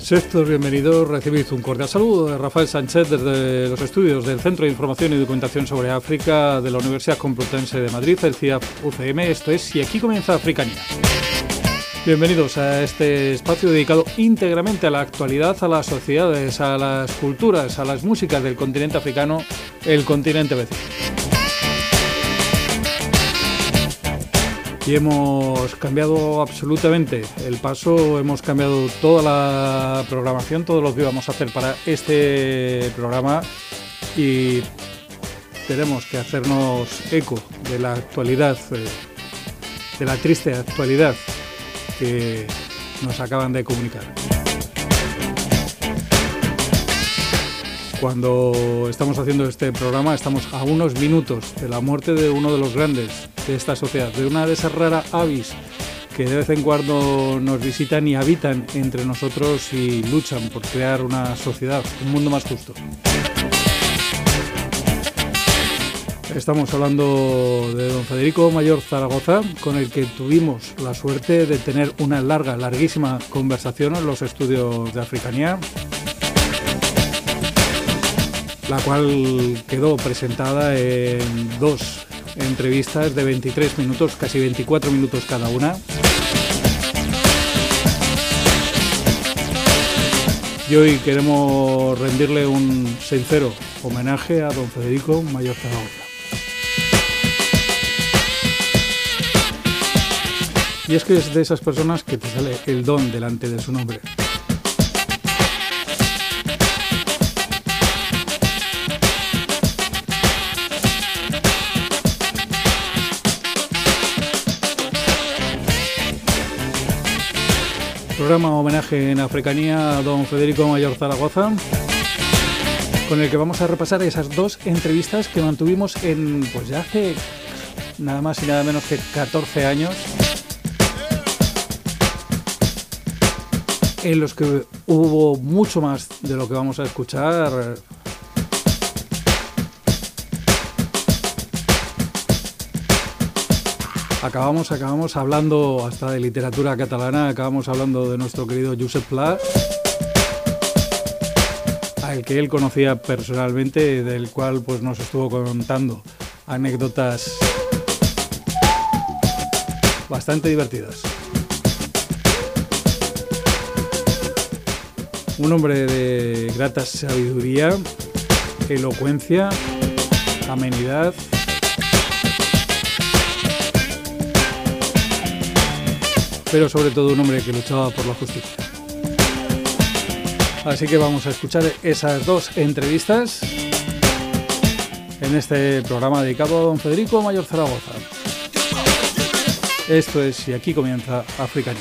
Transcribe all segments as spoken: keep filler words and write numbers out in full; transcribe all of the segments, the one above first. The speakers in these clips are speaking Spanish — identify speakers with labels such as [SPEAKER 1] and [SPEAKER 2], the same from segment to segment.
[SPEAKER 1] Sed todos bienvenidos, recibid un cordial saludo de Rafael Sánchez desde los estudios del Centro de Información y Documentación sobre África de la Universidad Complutense de Madrid, el C I A F U C M. Esto es Y aquí comienza Africanía. Bienvenidos a este espacio dedicado íntegramente a la actualidad, a las sociedades, a las culturas, a las músicas del continente africano, el continente vecino. Y hemos cambiado absolutamente el paso, hemos cambiado toda la programación, todo lo que íbamos a hacer para este programa y tenemos que hacernos eco de la actualidad, de la triste actualidad que nos acaban de comunicar. Cuando estamos haciendo este programa estamos a unos minutos de la muerte de uno de los grandes de esta sociedad, de una de esas raras avis que de vez en cuando nos visitan y habitan entre nosotros y luchan por crear una sociedad, un mundo más justo. Estamos hablando de don Federico Mayor Zaragoza, con el que tuvimos la suerte de tener una larga, larguísima conversación en los estudios de Africanía, la cual quedó presentada en dos entrevistas de veintitrés minutos, casi veinticuatro minutos cada una. Y hoy queremos rendirle un sincero homenaje a don Federico Mayor Zaragoza. Y es que es de esas personas que te sale el don delante de su nombre. Programa homenaje en Africanía a don Federico Mayor Zaragoza, con el que vamos a repasar esas dos entrevistas que mantuvimos en, pues ya hace nada más y nada menos que catorce años, en los que hubo mucho más de lo que vamos a escuchar. Acabamos, acabamos hablando hasta de literatura catalana, acabamos hablando de nuestro querido Josep Pla, al que él conocía personalmente, del cual pues nos estuvo contando anécdotas bastante divertidas. Un hombre de grata sabiduría, elocuencia, amenidad, pero sobre todo un hombre que luchaba por la justicia. Así que vamos a escuchar esas dos entrevistas en este programa dedicado a don Federico Mayor Zaragoza. Esto es Y aquí comienza Africanía.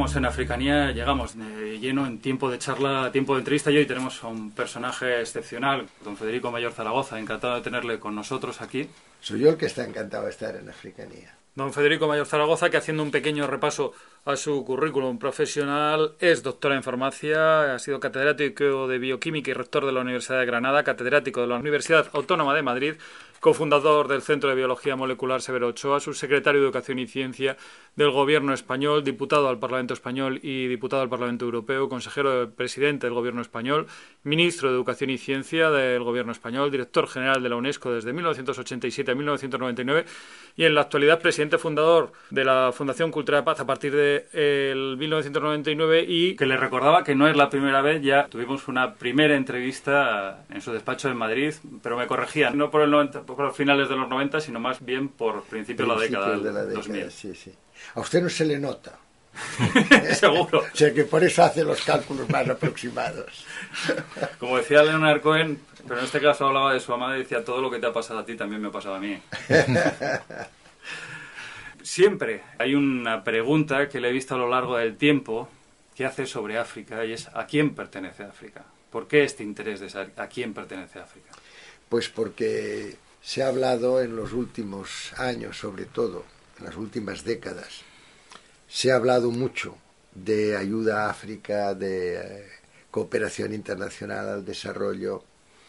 [SPEAKER 1] seguimos en Africanía, llegamos de lleno en tiempo de charla, tiempo de entrevista, y hoy tenemos a un personaje excepcional, don Federico Mayor Zaragoza, encantado de tenerle con nosotros aquí.
[SPEAKER 2] Soy yo el que está encantado de estar en Africanía.
[SPEAKER 1] Don Federico Mayor Zaragoza, que haciendo un pequeño repaso a su currículum profesional, es doctor en farmacia, ha sido catedrático de bioquímica y rector de la Universidad de Granada, catedrático de la Universidad Autónoma de Madrid, cofundador del Centro de Biología Molecular Severo Ochoa, subsecretario de Educación y Ciencia del Gobierno español, diputado al Parlamento español y diputado al Parlamento Europeo, consejero presidente del Gobierno español, ministro de Educación y Ciencia del Gobierno español, director general de la UNESCO desde mil novecientos ochenta y siete a mil novecientos noventa y nueve y en la actualidad presidente fundador de la Fundación Cultura de Paz a partir de el mil novecientos noventa y nueve, y que le recordaba que no es la primera vez, ya tuvimos una primera entrevista en su despacho en Madrid, pero me corregían, no por el noventa, por los finales de los noventa, sino más bien por principios de la década del
[SPEAKER 2] de la década,
[SPEAKER 1] dos mil.
[SPEAKER 2] Sí, sí. A usted no se le nota.
[SPEAKER 1] Seguro.
[SPEAKER 2] O sea que por eso hace los cálculos más aproximados.
[SPEAKER 1] Como decía Leonard Cohen, pero en este caso hablaba de su amada y decía: todo lo que te ha pasado a ti también me ha pasado a mí. Siempre hay una pregunta que le he visto a lo largo del tiempo que hace sobre África, y es: ¿a quién pertenece África? ¿Por qué este interés de saber a quién pertenece África?
[SPEAKER 2] Pues porque se ha hablado en los últimos años, sobre todo en las últimas décadas, se ha hablado mucho de ayuda a África, de eh, cooperación internacional al desarrollo,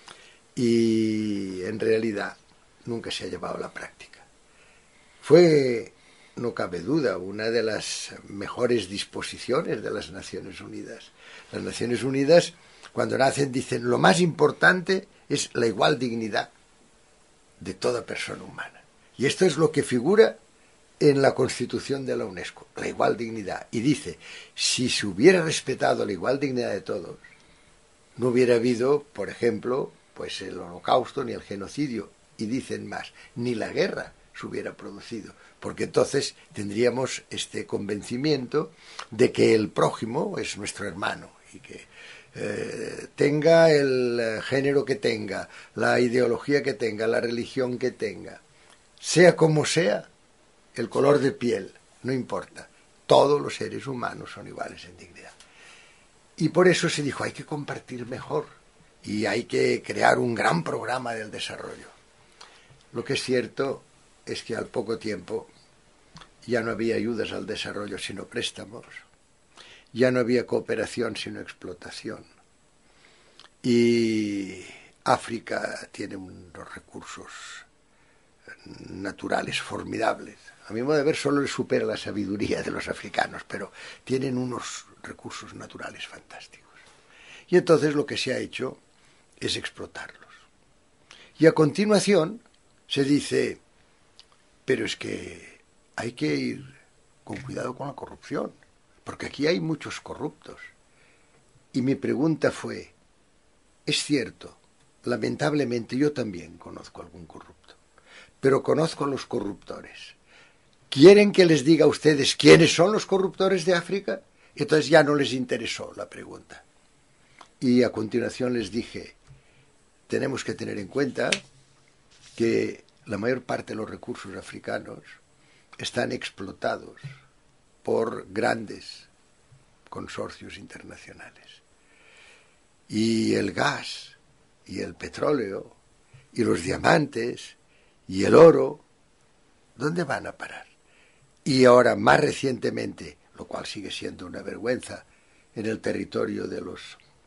[SPEAKER 2] y en realidad nunca se ha llevado a la práctica. Fue, no cabe duda, una de las mejores disposiciones de las Naciones Unidas. Las Naciones Unidas, cuando nacen, dicen: lo más importante es la igual dignidad de toda persona humana. Y esto es lo que figura en la Constitución de la UNESCO, la igual dignidad. Y dice: si se hubiera respetado la igual dignidad de todos, no hubiera habido, por ejemplo, pues el Holocausto ni el genocidio. Y dicen más: ni la guerra se hubiera producido, porque entonces tendríamos este convencimiento de que el prójimo es nuestro hermano y que eh, tenga el género que tenga, la ideología que tenga, la religión que tenga, sea como sea, el color de piel, no importa. Todos los seres humanos son iguales en dignidad. Y por eso se dijo: hay que compartir mejor y hay que crear un gran programa del desarrollo. Lo que es cierto es que al poco tiempo ya no había ayudas al desarrollo sino préstamos, ya no había cooperación sino explotación. Y África tiene unos recursos naturales formidables. A mi modo de ver, solo le supera la sabiduría de los africanos, pero tienen unos recursos naturales fantásticos. Y entonces lo que se ha hecho es explotarlos. Y a continuación se dice: pero es que hay que ir con cuidado con la corrupción, porque aquí hay muchos corruptos. Y mi pregunta fue: es cierto, lamentablemente yo también conozco algún corrupto, pero conozco a los corruptores. ¿Quieren que les diga a ustedes quiénes son los corruptores de África? Entonces ya no les interesó la pregunta. Y a continuación les dije: tenemos que tener en cuenta que la mayor parte de los recursos africanos están explotados por grandes consorcios internacionales. Y el gas, y el petróleo, y los diamantes, y el oro, ¿dónde van a parar? Y ahora, más recientemente, lo cual sigue siendo una vergüenza, en el territorio de los...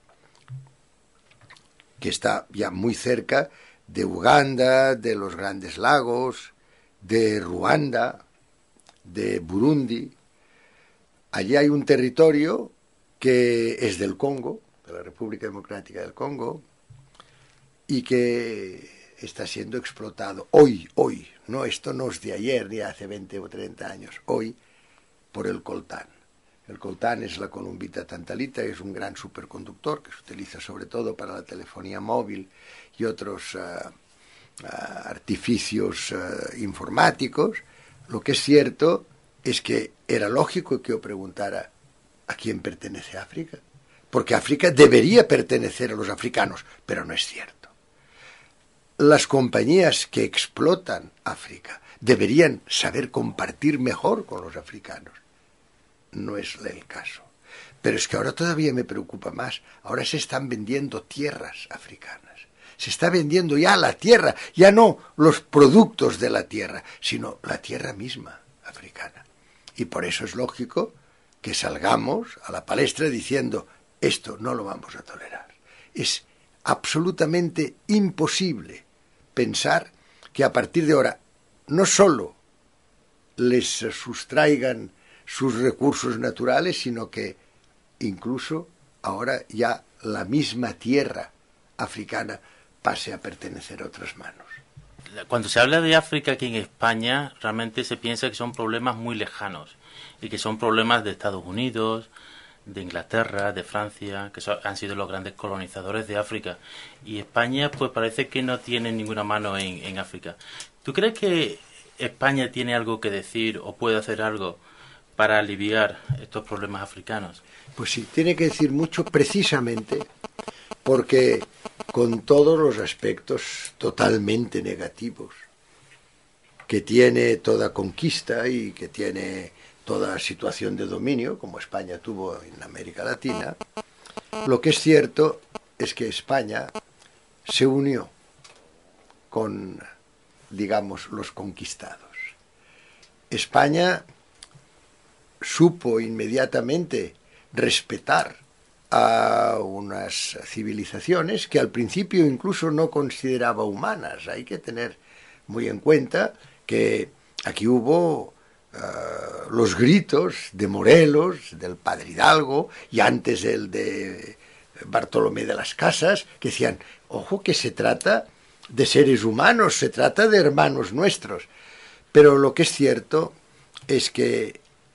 [SPEAKER 2] que está ya muy cerca de Uganda, de los Grandes Lagos, de Ruanda, de Burundi. Allí hay un territorio que es del Congo, de la República Democrática del Congo, y que está siendo explotado hoy, hoy, no, esto no es de ayer ni hace veinte o treinta años, hoy, por el coltán. El coltán es la columbita tantalita, es un gran superconductor que se utiliza sobre todo para la telefonía móvil y otros uh, uh, artificios uh, informáticos. Lo que es cierto es que era lógico que yo preguntara: ¿a quién pertenece África? Porque África debería pertenecer a los africanos, pero no es cierto. Las compañías que explotan África deberían saber compartir mejor con los africanos. no es el caso. Pero es que ahora todavía me preocupa más. Ahora se están vendiendo tierras africanas. Se está vendiendo ya la tierra, ya no los productos de la tierra, sino la tierra misma africana. Y por eso es lógico que salgamos a la palestra diciendo, esto no lo vamos a tolerar. Es absolutamente imposible pensar que a partir de ahora no solo les sustraigan sus recursos naturales, sino que incluso ahora ya la misma tierra africana pase a pertenecer a otras manos.
[SPEAKER 3] Cuando se habla de África aquí en España, realmente se piensa que son problemas muy lejanos y que son problemas de Estados Unidos, de Inglaterra, de Francia, que son, han sido los grandes colonizadores de África. Y España, pues parece que no tiene ninguna mano en, en África. ¿Tú crees que España tiene algo que decir o puede hacer algo para aliviar estos problemas africanos?
[SPEAKER 2] Pues sí, tiene que decir mucho precisamente porque con todos los aspectos totalmente negativos que tiene toda conquista y que tiene toda situación de dominio, como España tuvo en América Latina, lo que es cierto es que España se unió con, digamos, los conquistados. España supo inmediatamente respetar a unas civilizaciones que al principio incluso no consideraba humanas. Hay que tener muy en cuenta que aquí hubo uh, los gritos de Morelos, del padre Hidalgo, y antes el de Bartolomé de las Casas, que decían, ojo que se trata de seres humanos, se trata de hermanos nuestros. Pero lo que es cierto es que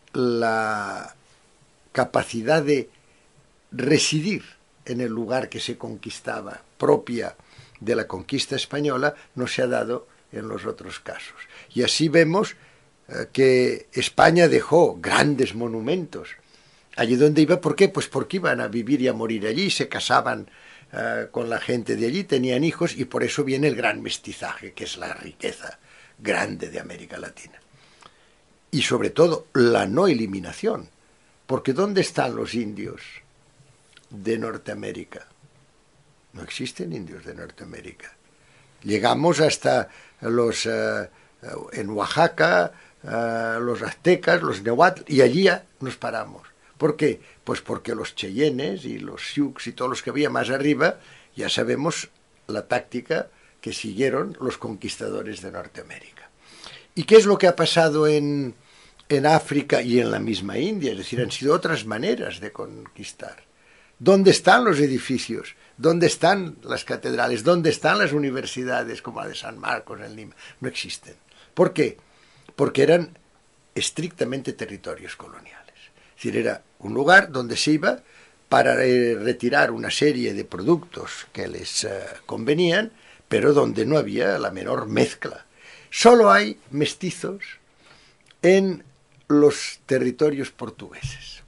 [SPEAKER 2] la capacidad de residir en el lugar que se conquistaba, propia de la conquista española, no se ha dado en los otros casos. Y así vemos eh, que España dejó grandes monumentos allí donde iba. ¿Por qué? Pues porque iban a vivir y a morir allí, se casaban eh, con la gente de allí, tenían hijos, y por eso viene el gran mestizaje, que es la riqueza grande de América Latina. Y sobre todo, la no eliminación. Porque ¿dónde están los indios de Norteamérica? No existen indios de Norteamérica. Llegamos hasta los, uh, en Oaxaca, uh, los aztecas, los nehuatl, y allí ya nos paramos. ¿Por qué? Pues porque los cheyennes y los sioux y todos los que había más arriba, ya sabemos la táctica que siguieron los conquistadores de Norteamérica. ¿Y qué es lo que ha pasado en, en África y en la misma India? Es decir, han sido otras maneras de conquistar. ¿Dónde están los edificios? ¿Dónde están las catedrales? ¿Dónde están las universidades como la de San Marcos en Lima? No existen. ¿Por qué? Porque eran estrictamente territorios coloniales. Es decir, era un lugar donde se iba para eh, retirar una serie de productos que les eh, convenían, pero donde no había la menor mezcla. Solo hay mestizos en los territorios portugueses.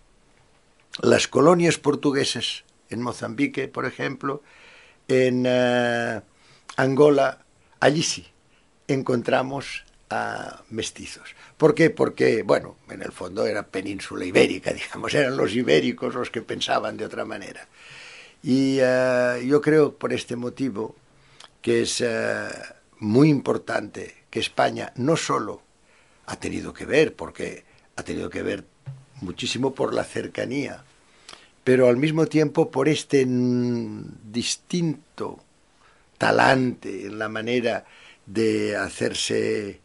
[SPEAKER 2] Las colonias portuguesas en Mozambique, por ejemplo, en uh, Angola, allí sí encontramos a mestizos. ¿Por qué? Porque, bueno, en el fondo era península ibérica, digamos, eran los ibéricos los que pensaban de otra manera. Y uh, yo creo por este motivo que es uh, muy importante que España no solo ha tenido que ver, porque ha tenido que ver muchísimo por la cercanía, pero al mismo tiempo por este distinto talante en la manera de hacerse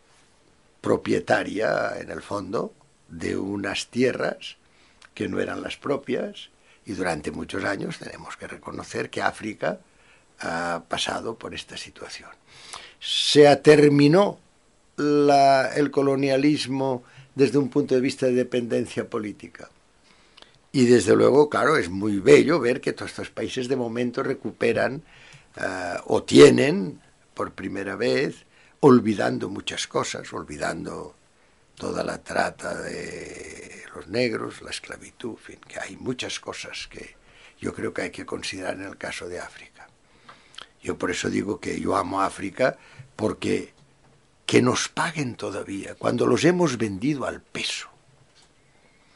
[SPEAKER 2] propietaria, en el fondo, de unas tierras que no eran las propias, y durante muchos años tenemos que reconocer que África ha pasado por esta situación. Se terminó la, el colonialismo desde un punto de vista de dependencia política. Y desde luego, claro, es muy bello ver que todos estos países de momento recuperan uh, o tienen por primera vez, olvidando muchas cosas, olvidando toda la trata de los negros, la esclavitud, en fin, que hay muchas cosas que yo creo que hay que considerar en el caso de África. Yo por eso digo que yo amo a África, porque que nos paguen todavía, cuando los hemos vendido al peso,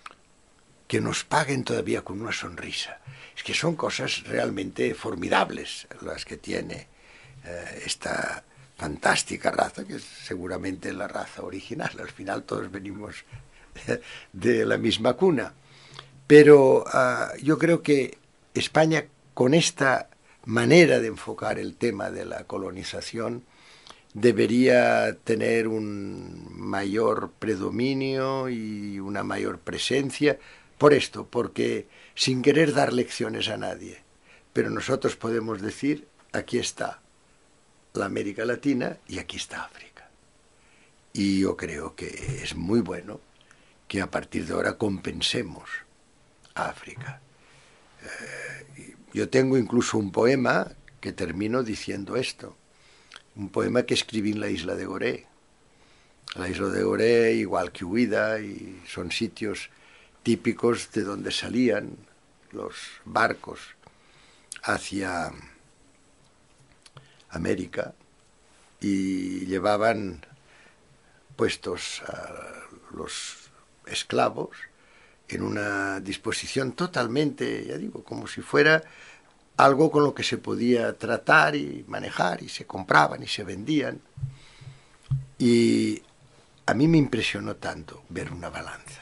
[SPEAKER 2] que nos paguen todavía con una sonrisa. Es que son cosas realmente formidables las que tiene eh, esta fantástica raza, que es seguramente la raza original. Al final todos venimos de la misma cuna. Pero uh, yo creo que España, con esta manera de enfocar el tema de la colonización, debería tener un mayor predominio y una mayor presencia. Por esto, porque sin querer dar lecciones a nadie, pero nosotros podemos decir, aquí está la América Latina y aquí está África. Y yo creo que es muy bueno que a partir de ahora compensemos a África. Eh, yo tengo incluso un poema que termino diciendo esto, un poema que escribí en la isla de Gorée. La isla de Gorée, igual que Huida, y son sitios típicos de donde salían los barcos hacia América y llevaban puestos a los esclavos en una disposición totalmente, ya digo, como si fuera algo con lo que se podía tratar y manejar, y se compraban y se vendían. Y a mí me impresionó tanto ver una balanza.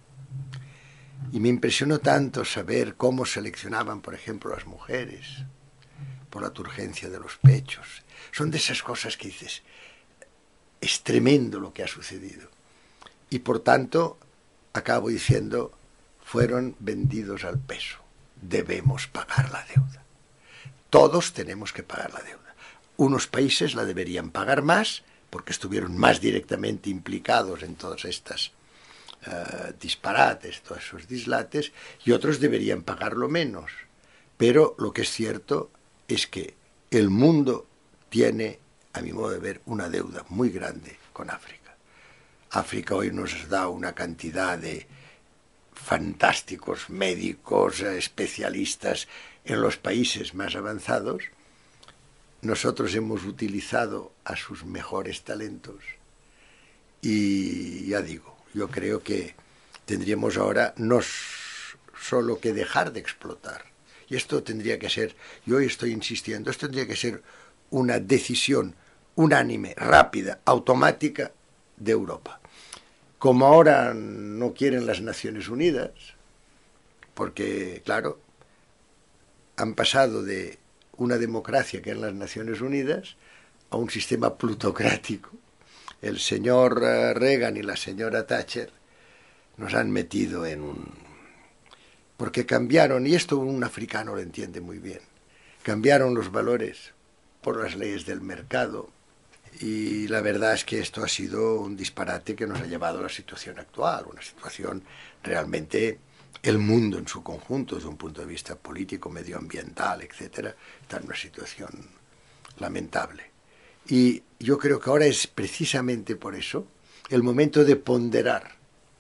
[SPEAKER 2] Y me impresionó tanto saber cómo seleccionaban, por ejemplo, las mujeres por la turgencia de los pechos. Son de esas cosas que dices, es tremendo lo que ha sucedido. Y por tanto, acabo diciendo, fueron vendidos al peso. Debemos pagar la deuda. Todos tenemos que pagar la deuda. Unos países la deberían pagar más, porque estuvieron más directamente implicados en todas estas Uh, disparates, todos esos dislates, y otros deberían pagarlo menos. Pero lo que es cierto es que el mundo tiene, a mi modo de ver, una deuda muy grande con África. África hoy nos da una cantidad de fantásticos médicos, especialistas en los países más avanzados. Nosotros hemos utilizado a sus mejores talentos y ya digo, yo creo que tendríamos ahora no solo que dejar de explotar. Y esto tendría que ser, yo hoy estoy insistiendo, esto tendría que ser una decisión unánime, rápida, automática de Europa. Como ahora no quieren las Naciones Unidas, porque, claro, han pasado de una democracia que eran las Naciones Unidas a un sistema plutocrático. El señor Reagan y la señora Thatcher nos han metido en un... porque cambiaron, y esto un africano lo entiende muy bien, cambiaron los valores por las leyes del mercado, y la verdad es que esto ha sido un disparate que nos ha llevado a la situación actual, una situación realmente, el mundo en su conjunto, desde un punto de vista político, medioambiental, etcétera, está en una situación lamentable. Y yo creo que ahora es precisamente por eso el momento de ponderar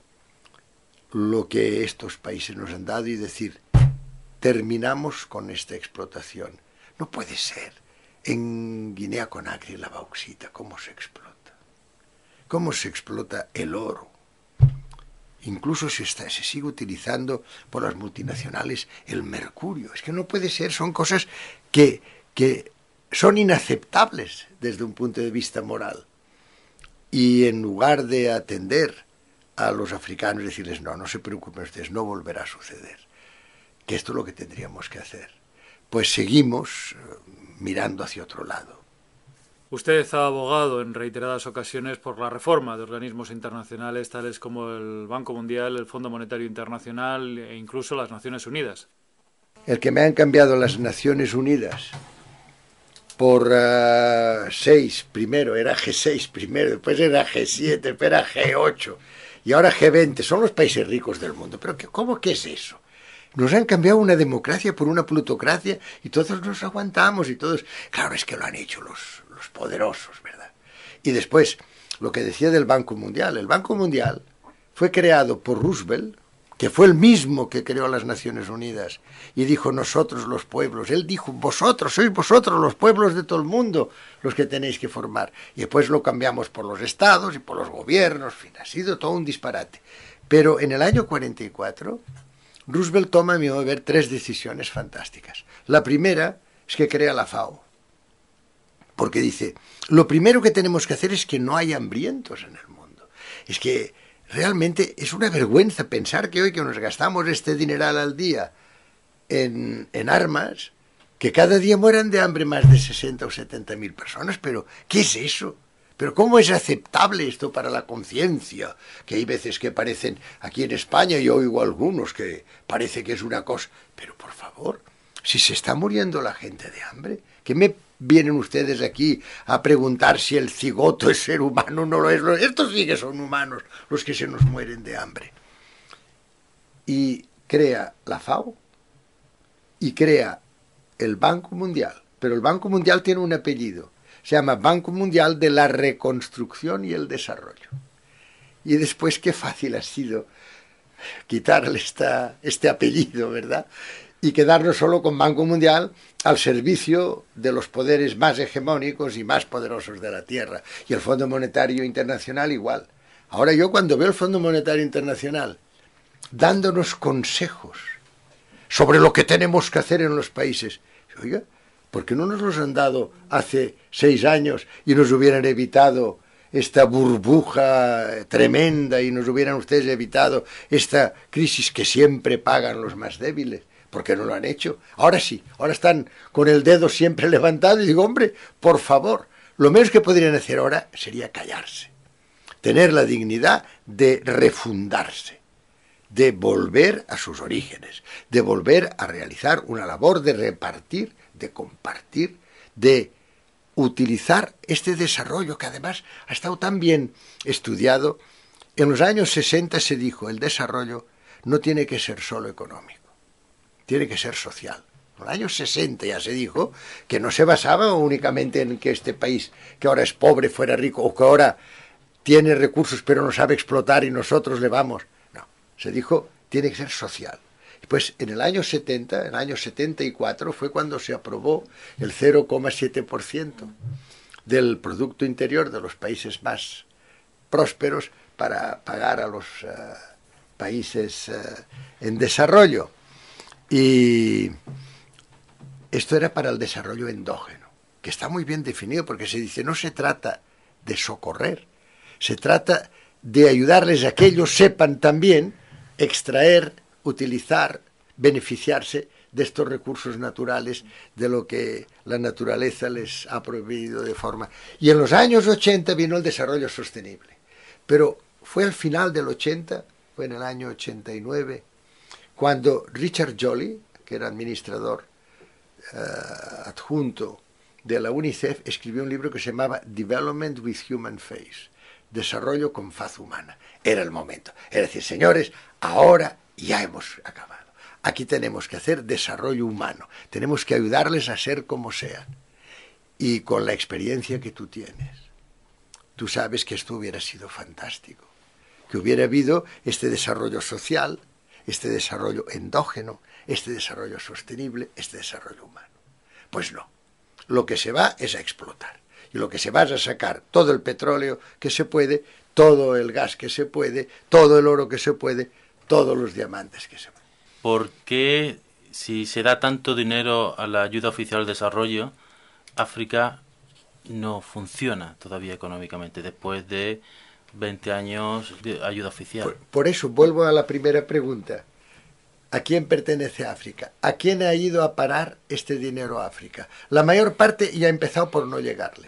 [SPEAKER 2] lo que estos países nos han dado y decir, terminamos con esta explotación. No puede ser. En Guinea-Conakry la bauxita, ¿cómo se explota? ¿Cómo se explota el oro? Incluso se, está, se sigue utilizando por las multinacionales el mercurio. Es que no puede ser, son cosas que... que son inaceptables desde un punto de vista moral. Y en lugar de atender a los africanos y decirles, no, no se preocupen ustedes, no volverá a suceder, que esto es lo que tendríamos que hacer, pues seguimos mirando hacia otro lado.
[SPEAKER 1] Usted ha abogado en reiteradas ocasiones por la reforma de organismos internacionales tales como el Banco Mundial, el Fondo Monetario Internacional e incluso las Naciones Unidas.
[SPEAKER 2] El que me han cambiado las Naciones Unidas por uh, seis, primero era G seis primero, después era G siete, después era G ocho y ahora G veinte, son los países ricos del mundo. ¿Pero qué, cómo que es eso? Nos han cambiado una democracia por una plutocracia y todos nos aguantamos y todos... Claro, es que lo han hecho los, los poderosos, ¿verdad? Y después, lo que decía del Banco Mundial. El Banco Mundial fue creado por Roosevelt, que fue el mismo que creó las Naciones Unidas, y dijo, nosotros los pueblos. Él dijo, vosotros, sois vosotros los pueblos de todo el mundo los que tenéis que formar. Y después lo cambiamos por los estados y por los gobiernos, en fin, ha sido todo un disparate. Pero en el año cuarenta y cuatro, Roosevelt toma, a mi modo de ver, tres decisiones fantásticas. La primera es que crea la FAO, porque dice, lo primero que tenemos que hacer es que no haya hambrientos en el mundo. Es que realmente es una vergüenza pensar que hoy que nos gastamos este dineral al día en, en armas, que cada día mueran de hambre más de sesenta o setenta mil personas. Pero, ¿qué es eso? Pero ¿cómo es aceptable esto para la conciencia? Que hay veces que parecen, aquí en España yo oigo algunos que parece que es una cosa. Pero por favor, si se está muriendo la gente de hambre, ¿qué me vienen ustedes aquí a preguntar si el cigoto es ser humano o no lo es? Estos sí que son humanos, los que se nos mueren de hambre. Y crea la FAO y crea el Banco Mundial. Pero el Banco Mundial tiene un apellido. Se llama Banco Mundial de la Reconstrucción y el Desarrollo. Y después qué fácil ha sido quitarle esta, este apellido, ¿verdad? Y quedarnos solo con Banco Mundial al servicio de los poderes más hegemónicos y más poderosos de la Tierra. Y el Fondo Monetario Internacional igual. Ahora yo cuando veo el Fondo Monetario Internacional dándonos consejos sobre lo que tenemos que hacer en los países, oiga, ¿por qué no nos los han dado hace seis años y nos hubieran evitado esta burbuja tremenda y nos hubieran ustedes evitado esta crisis que siempre pagan los más débiles? ¿Por qué no lo han hecho? Ahora sí, ahora están con el dedo siempre levantado y digo, hombre, por favor, lo menos que podrían hacer ahora sería callarse, tener la dignidad de refundarse, de volver a sus orígenes, de volver a realizar una labor de repartir, de compartir, de utilizar este desarrollo que además ha estado tan bien estudiado. En los años sesenta se dijo, el desarrollo no tiene que ser solo económico, tiene que ser social. En los años sesenta ya se dijo que no se basaba únicamente en que este país, que ahora es pobre, fuera rico, o que ahora tiene recursos pero no sabe explotar y nosotros le vamos. No, se dijo, tiene que ser social. Pues en el año setenta, en el año setenta y cuatro, fue cuando se aprobó el cero coma siete por ciento del Producto Interior de los países más prósperos para pagar a los uh, países uh, en desarrollo. Y esto era para el desarrollo endógeno, que está muy bien definido porque se dice, no se trata de socorrer, se trata de ayudarles a que ellos sepan también extraer, utilizar, beneficiarse de estos recursos naturales, de lo que la naturaleza les ha prohibido de forma. Y en los años ochenta vino el desarrollo sostenible. Pero fue al final del ochenta, fue en el año ochenta y nueve, cuando Richard Joly, que era administrador uh, adjunto de la UNICEF, escribió un libro que se llamaba Development with Human Face, Desarrollo con faz humana. Era el momento. Es decir, señores, ahora ya hemos acabado. Aquí tenemos que hacer desarrollo humano. Tenemos que ayudarles a ser como sean. Y con la experiencia que tú tienes, tú sabes que esto hubiera sido fantástico. Que hubiera habido este desarrollo social, este desarrollo endógeno, este desarrollo sostenible, este desarrollo humano. Pues no. Lo que se va es a explotar. Y lo que se va es a sacar todo el petróleo que se puede, todo el gas que se puede, todo el oro que se puede, todos los diamantes que se pueden.
[SPEAKER 3] ¿Por qué, si se da tanto dinero a la ayuda oficial al desarrollo, África no funciona todavía económicamente después de veinte años de ayuda oficial?
[SPEAKER 2] Por, por eso vuelvo a la primera pregunta. ¿A quién pertenece África? ¿A quién ha ido a parar este dinero a África? La mayor parte ya ha empezado por no llegarles.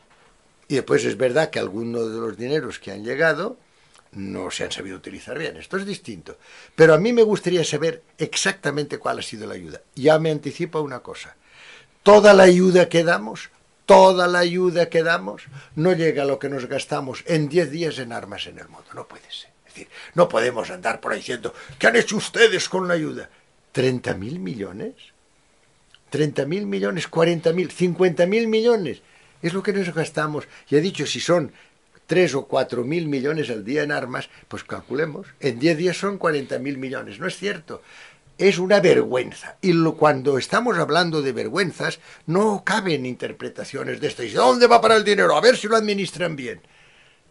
[SPEAKER 2] Y después es verdad que algunos de los dineros que han llegado no se han sabido utilizar bien. Esto es distinto. Pero a mí me gustaría saber exactamente cuál ha sido la ayuda. Ya me anticipo una cosa. Toda la ayuda que damos, toda la ayuda que damos, no llega a lo que nos gastamos en diez días en armas en el mundo. No puede ser. Es decir, no podemos andar por ahí diciendo, ¿qué han hecho ustedes con la ayuda? ¿treinta mil millones? ¿treinta mil millones? ¿cuarenta mil? ¿cincuenta mil millones? Es lo que nos gastamos. Y he dicho, si son tres o cuatro mil millones al día en armas, pues calculemos, en diez días son cuarenta mil millones. No es cierto. Es una vergüenza. Y lo, cuando estamos hablando de vergüenzas, no caben interpretaciones de esto. ¿Y dónde va para el dinero? A ver si lo administran bien.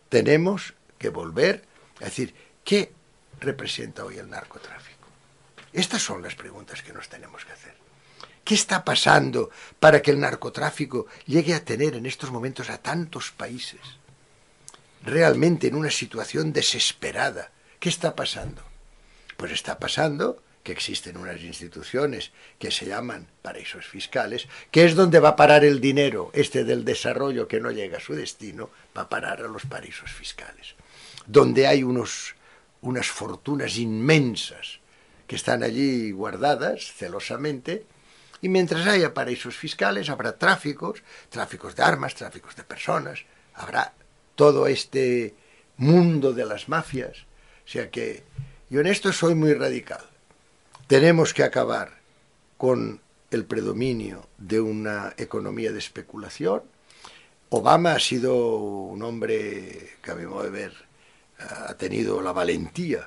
[SPEAKER 2] Tenemos que volver a decir, ¿qué representa hoy el narcotráfico? Estas son las preguntas que nos tenemos que hacer. ¿Qué está pasando para que el narcotráfico llegue a tener en estos momentos a tantos países realmente en una situación desesperada? ¿Qué está pasando? Pues está pasando que existen unas instituciones que se llaman paraísos fiscales, que es donde va a parar el dinero, este del desarrollo que no llega a su destino, va a parar a los paraísos fiscales, donde hay unos, unas fortunas inmensas que están allí guardadas celosamente, y mientras haya paraísos fiscales habrá tráficos, tráficos de armas, tráficos de personas, habrá todo este mundo de las mafias. O sea que yo en esto soy muy radical. Tenemos que acabar con el predominio de una economía de especulación. Obama ha sido un hombre que, a mi modo de ver, ha tenido la valentía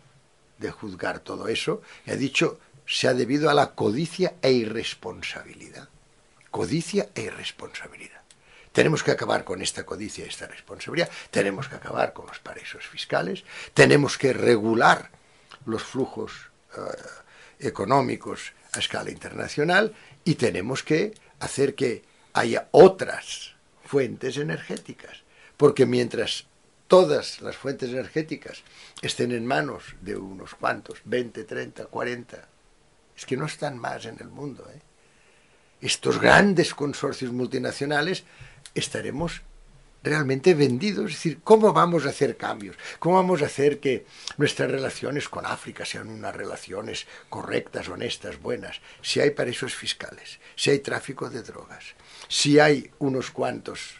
[SPEAKER 2] de juzgar todo eso y ha dicho se ha debido a la codicia e irresponsabilidad. Codicia e irresponsabilidad. Tenemos que acabar con esta codicia y esta responsabilidad, tenemos que acabar con los paraísos fiscales, tenemos que regular los flujos uh, económicos a escala internacional y tenemos que hacer que haya otras fuentes energéticas, porque mientras todas las fuentes energéticas estén en manos de unos cuantos, veinte, treinta, cuarenta, es que no están más en el mundo, ¿eh? Estos grandes consorcios multinacionales estaremos realmente vendidos. Es decir, ¿cómo vamos a hacer cambios? ¿Cómo vamos a hacer que nuestras relaciones con África sean unas relaciones correctas, honestas, buenas? Si hay paraísos fiscales, si hay tráfico de drogas, si hay unos cuantos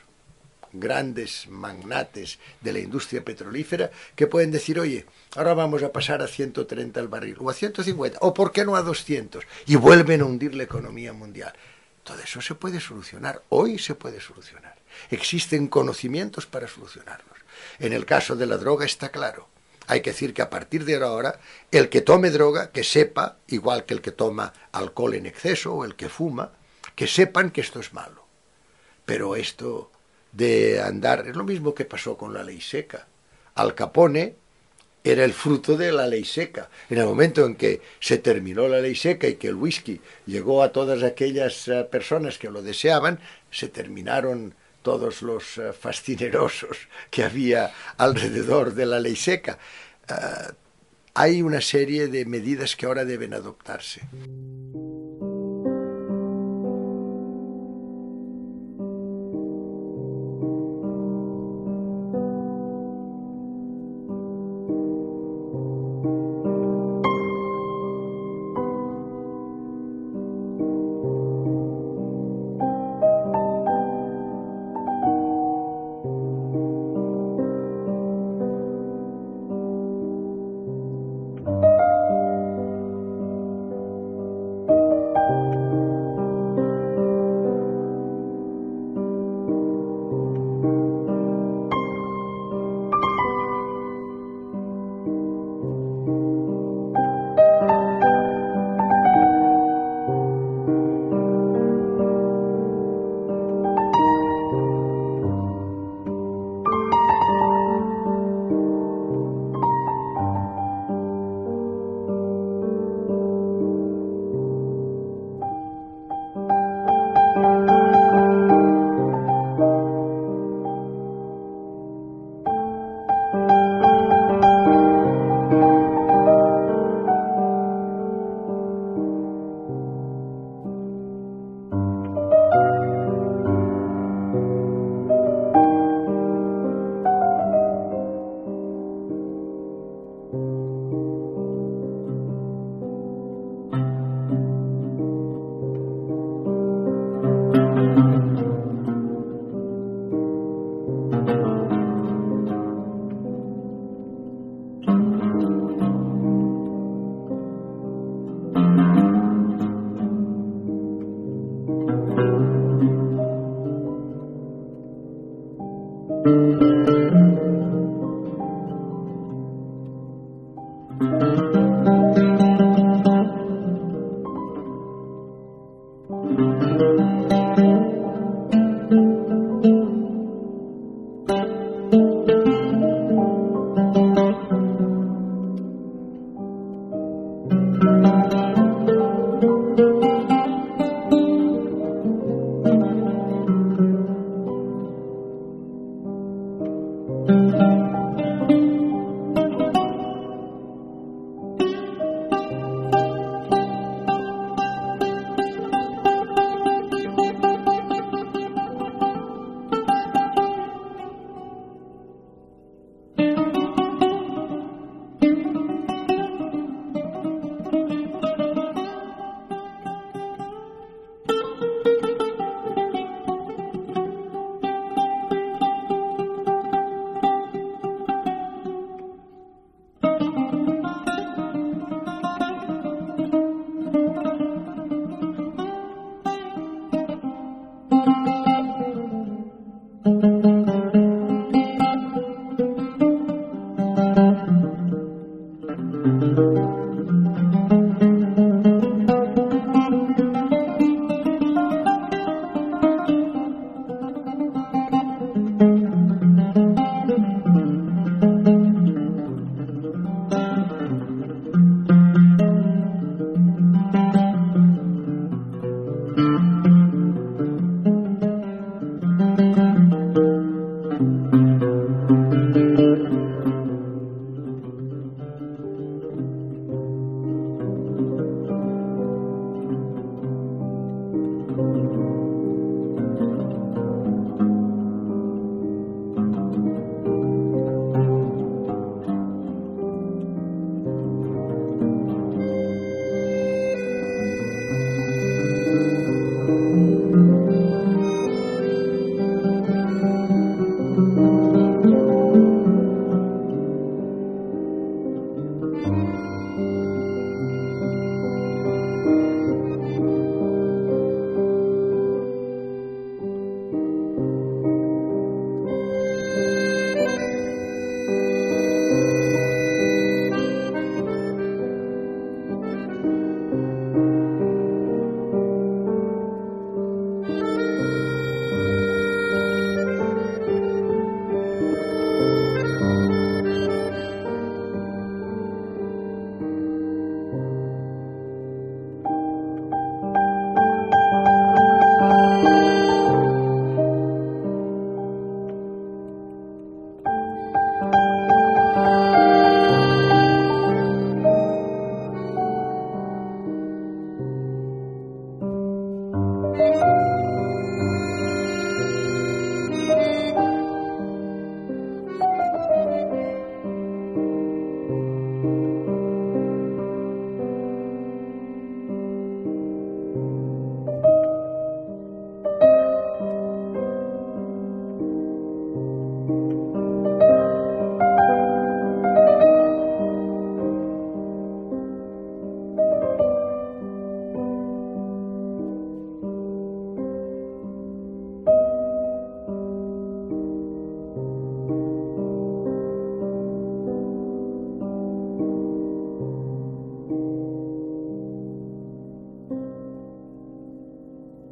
[SPEAKER 2] grandes magnates de la industria petrolífera que pueden decir, oye, ahora vamos a pasar a ciento treinta el barril, o a ciento cincuenta, o por qué no a doscientos, y vuelven a hundir la economía mundial. Todo eso se puede solucionar, hoy se puede solucionar. Existen conocimientos para solucionarlos. En el caso de la droga está claro. Hay que decir que a partir de ahora, el que tome droga, que sepa, igual que el que toma alcohol en exceso o el que fuma, que sepan que esto es malo. Pero esto de andar, es lo mismo que pasó con la ley seca. Al Capone era el fruto de la ley seca. En el momento en que se terminó la ley seca y que el whisky llegó a todas aquellas uh, personas que lo deseaban, se terminaron todos los uh, fascinerosos que había alrededor de la ley seca. Uh, hay una serie de medidas que ahora deben adoptarse.
[SPEAKER 4] Thank you.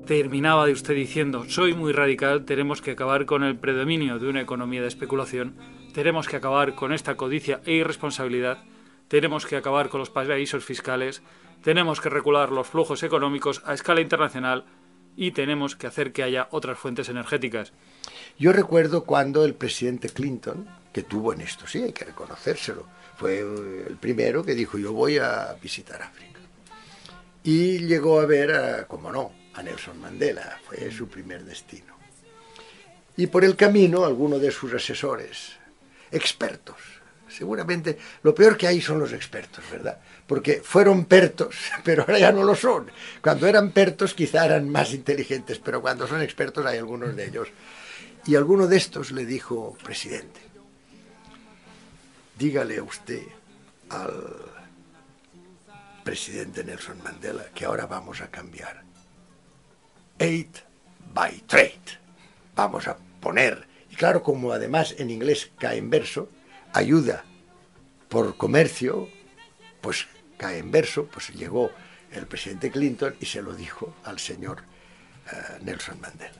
[SPEAKER 1] terminaba de usted diciendo, soy muy radical, tenemos que acabar con el predominio de una economía de especulación, tenemos que acabar con esta codicia e irresponsabilidad, tenemos que acabar con los paraísos fiscales, tenemos que regular los flujos económicos a escala internacional y tenemos que hacer que haya otras fuentes energéticas.
[SPEAKER 2] Yo recuerdo cuando el presidente Clinton, que tuvo en esto, sí, hay que reconocérselo, fue el primero que dijo, yo voy a visitar África. Y llegó a ver, a, como no, a Nelson Mandela, fue su primer destino. Y por el camino, algunos de sus asesores, expertos, seguramente lo peor que hay son los expertos, ¿verdad? Porque fueron pertos, pero ahora ya no lo son. Cuando eran pertos quizá eran más inteligentes, pero cuando son expertos hay algunos de ellos. Y alguno de estos le dijo, presidente, dígale a usted al presidente Nelson Mandela que ahora vamos a cambiar aid by trade. Vamos a poner, y claro, como además en inglés cae en verso, ayuda por comercio, pues cae en verso, pues llegó el presidente Clinton y se lo dijo al señor uh, Nelson Mandela.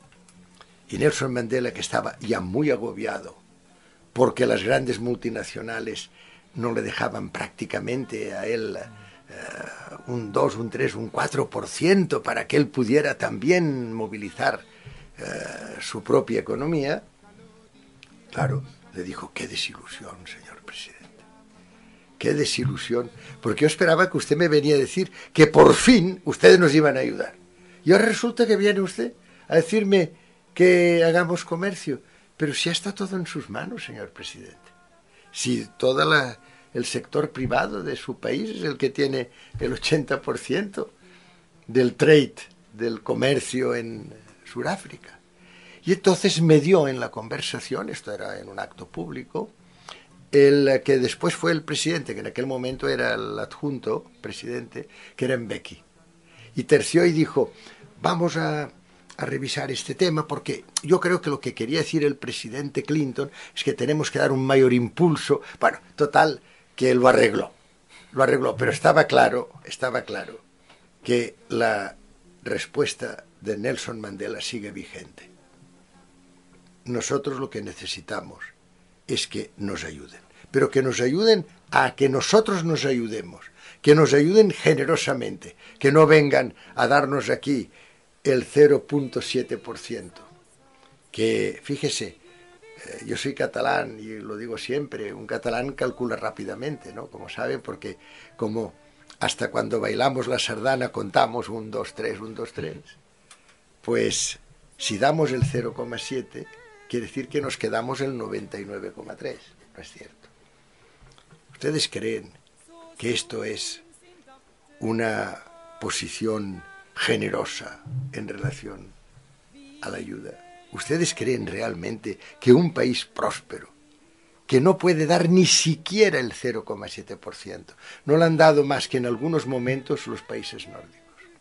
[SPEAKER 2] Y Nelson Mandela, que estaba ya muy agobiado porque las grandes multinacionales no le dejaban prácticamente a él uh, un dos, un tres, un cuatro por ciento para que él pudiera también movilizar uh, su propia economía, claro, le dijo, qué desilusión, señor presidente, qué desilusión, porque yo esperaba que usted me venía a decir que por fin ustedes nos iban a ayudar. Y ahora resulta que viene usted a decirme que hagamos comercio, pero si ya está todo en sus manos, señor presidente. Si todo la, el sector privado de su país es el que tiene el ochenta por ciento del trade, del comercio en Sudáfrica. Y entonces me dio en la conversación, esto era en un acto público, el que después fue el presidente, que en aquel momento era el adjunto presidente, que era Mbeki. Y terció y dijo, vamos a, a revisar este tema, porque yo creo que lo que quería decir el presidente Clinton es que tenemos que dar un mayor impulso. Bueno, total, que él lo arregló, lo arregló, pero estaba claro, estaba claro que la respuesta de Nelson Mandela sigue vigente. Nosotros lo que necesitamos es que nos ayuden, pero que nos ayuden a que nosotros nos ayudemos, que nos ayuden generosamente, que no vengan a darnos aquí el cero punto siete por ciento. Que, fíjese, eh, yo soy catalán y lo digo siempre, un catalán calcula rápidamente, ¿no? Como saben, porque como hasta cuando bailamos la sardana contamos un, dos, tres, un, dos, tres, pues si damos el cero coma siete, quiere decir que nos quedamos el noventa y nueve coma tres, no es cierto. ¿Ustedes creen que esto es una posición generosa en relación a la ayuda? ¿Ustedes creen realmente que un país próspero, que no puede dar ni siquiera el cero coma siete por ciento, no lo han dado más que en algunos momentos los países nórdicos?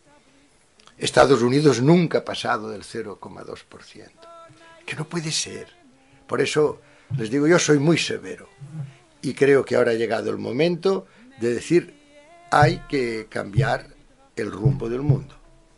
[SPEAKER 2] Estados Unidos nunca ha pasado del cero coma dos por ciento. Que no puede ser. Por eso les digo, yo soy muy severo y creo que ahora ha llegado el momento de decir, hay que cambiar el rumbo del mundo.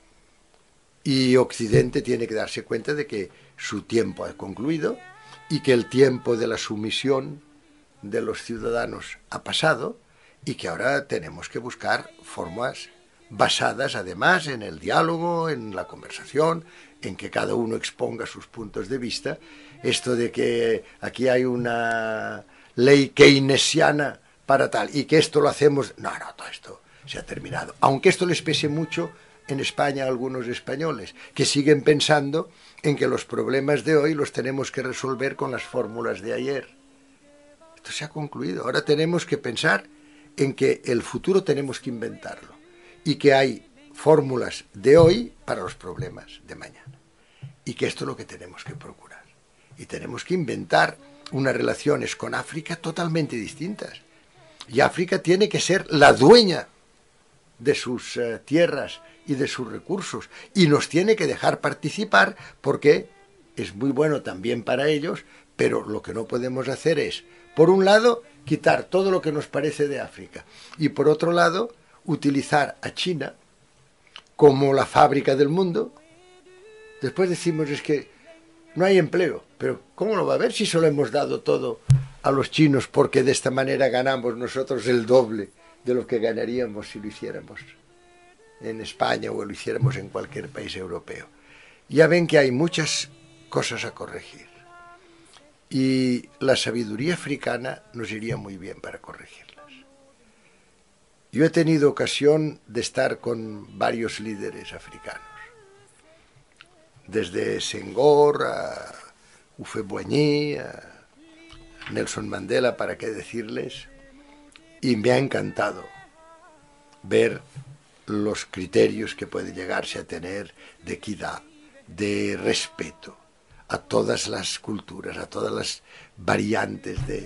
[SPEAKER 2] Y Occidente tiene que darse cuenta de que su tiempo ha concluido y que el tiempo de la sumisión de los ciudadanos ha pasado y que ahora tenemos que buscar formas basadas además en el diálogo, en la conversación, en que cada uno exponga sus puntos de vista. Esto de que aquí hay una ley keynesiana para tal y que esto lo hacemos, no, no, todo esto se ha terminado. Aunque esto les pese mucho en España a algunos españoles, que siguen pensando en que los problemas de hoy los tenemos que resolver con las fórmulas de ayer. Esto se ha concluido. Ahora tenemos que pensar en que el futuro tenemos que inventarlo y que hay fórmulas de hoy para los problemas de mañana. Y que esto es lo que tenemos que procurar. Y tenemos que inventar unas relaciones con África totalmente distintas. Y África tiene que ser la dueña de sus uh, tierras y de sus recursos. Y nos tiene que dejar participar porque es muy bueno también para ellos, pero lo que no podemos hacer es, por un lado, quitar todo lo que nos parece de África y por otro lado, utilizar a China como la fábrica del mundo, después decimos es que no hay empleo. Pero ¿cómo lo va a haber si solo hemos dado todo a los chinos porque de esta manera ganamos nosotros el doble de lo que ganaríamos si lo hiciéramos en España o lo hiciéramos en cualquier país europeo? Ya ven que hay muchas cosas a corregir y la sabiduría africana nos iría muy bien para corregirlas. Yo he tenido ocasión de estar con varios líderes africanos, desde Senghor a Houphouët-Boigny, a Nelson Mandela, para qué decirles, y me ha encantado ver los criterios que puede llegarse a tener de equidad, de respeto a todas las culturas, a todas las variantes de...